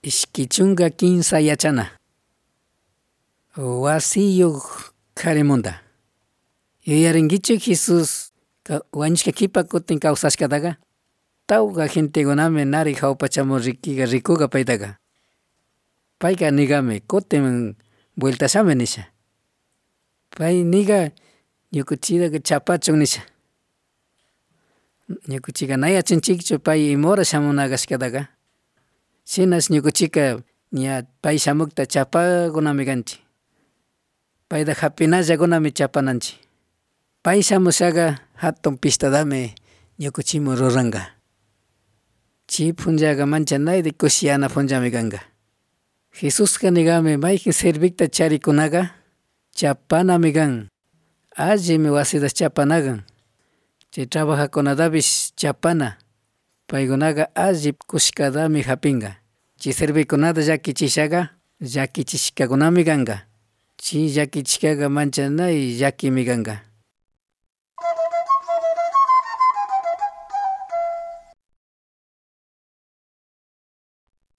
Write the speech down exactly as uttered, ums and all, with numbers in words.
Ishki chunka kimsa yachana wasiyuk karimunta, yuyarinkichu Jesus wañushka kipa kutin kawsashkataka tawka gentekunami nari hawapachami riki rikuka paytaka, payka nigami kutin vuelta shamui nisha pay niga ñukanchik chapachun nisha ñukanchik na yachanchikchu pay imora shamuna kashkataka shinash ñukanchika ña pay shamukta chapakunami kanchik payta japinallakunami chapananchik pay shamushaka jatun pishtatami ñukanchikmun ruranka chi punllaka manchanayta kushi yana punllami kanka Jesuska nigami mayjin servikta charikunaka chapanami kan allimi wasita chapana kan chay trabajakunatapish chapana paykunaka alli kushkatami japinka chay servikunata llakichishaka llakichishkakunami kanka chi llakichishkaka manchanay llakimi kanka